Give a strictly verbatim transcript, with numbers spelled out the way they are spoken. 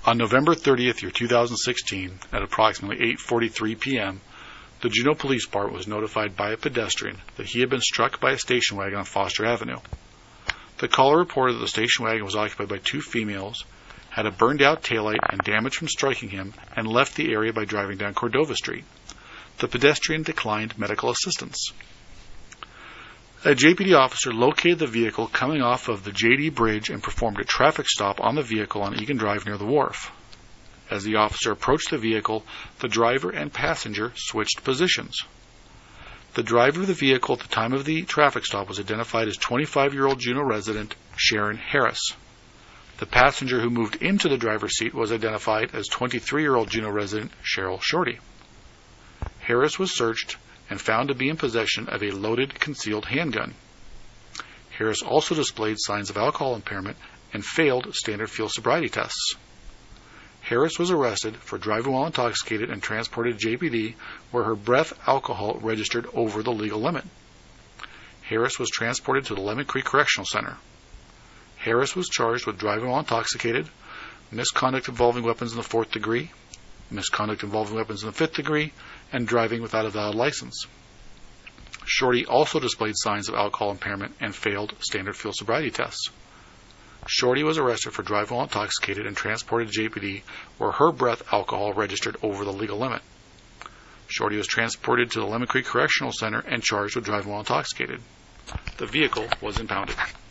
On November thirtieth, year two thousand sixteen, at approximately eight forty-three p m, the Juneau Police Department was notified by a pedestrian that he had been struck by a station wagon on Foster Avenue. The caller reported that the station wagon was occupied by two females, had a burned-out taillight and damage from striking him, and left the area by driving down Cordova Street. The pedestrian declined medical assistance. A J P D officer located the vehicle coming off of the J D Bridge and performed a traffic stop on the vehicle on Egan Drive near the wharf. As the officer approached the vehicle, the driver and passenger switched positions. The driver of the vehicle at the time of the traffic stop was identified as twenty-five-year-old Juneau resident Sharon Harris. The passenger who moved into the driver's seat was identified as twenty-three-year-old Juneau resident Cheryl Shorty. Harris was searched and found to be in possession of a loaded concealed handgun. Harris also displayed signs of alcohol impairment and failed standard field sobriety tests. Harris was arrested for driving while intoxicated and transported to J P D, where her breath alcohol registered over the legal limit. Harris was transported to the Lemon Creek Correctional Center. Harris was charged with driving while intoxicated, misconduct involving weapons in the fourth degree, misconduct involving weapons in the fifth degree, and driving without a valid license. Shorty also displayed signs of alcohol impairment and failed standard field sobriety tests. Shorty was arrested for driving while intoxicated and transported to J P D, where her breath alcohol registered over the legal limit. Shorty was transported to the Lemon Creek Correctional Center and charged with driving while intoxicated. The vehicle was impounded.